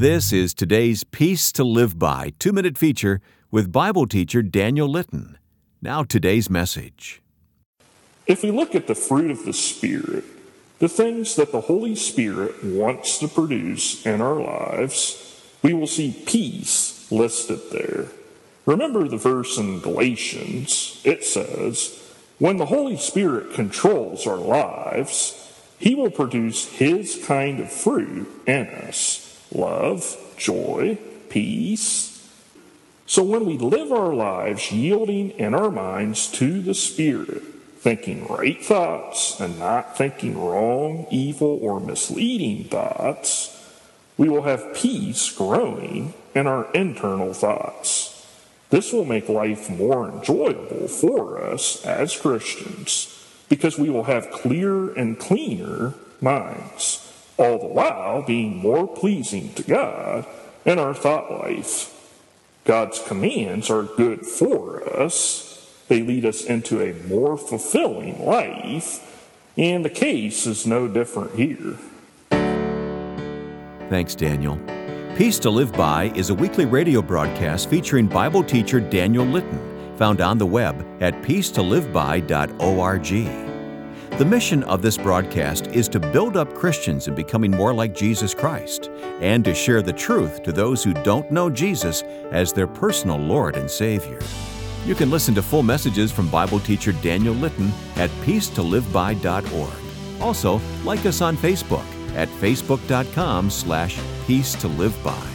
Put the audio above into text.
This is today's Peace to Live By 2-minute feature with Bible teacher Daniel Litton. Now today's message. If we look at the fruit of the Spirit, the things that the Holy Spirit wants to produce in our lives, we will see peace listed there. Remember the verse in Galatians. It says, when the Holy Spirit controls our lives, He will produce His kind of fruit in us. Love, joy, peace. So when we live our lives yielding in our minds to the Spirit, thinking right thoughts and not thinking wrong, evil, or misleading thoughts, we will have peace growing in our internal thoughts. This will make life more enjoyable for us as Christians because we will have clearer and cleaner minds, all the while being more pleasing to God in our thought life. God's commands are good for us. They lead us into a more fulfilling life, and the case is no different here. Thanks, Daniel. Peace to Live By is a weekly radio broadcast featuring Bible teacher Daniel Litton, found on the web at peacetoliveby.org. The mission of this broadcast is to build up Christians in becoming more like Jesus Christ and to share the truth to those who don't know Jesus as their personal Lord and Savior. You can listen to full messages from Bible teacher Daniel Litton at peacetoliveby.org. Also, like us on Facebook at facebook.com/peacetoliveby.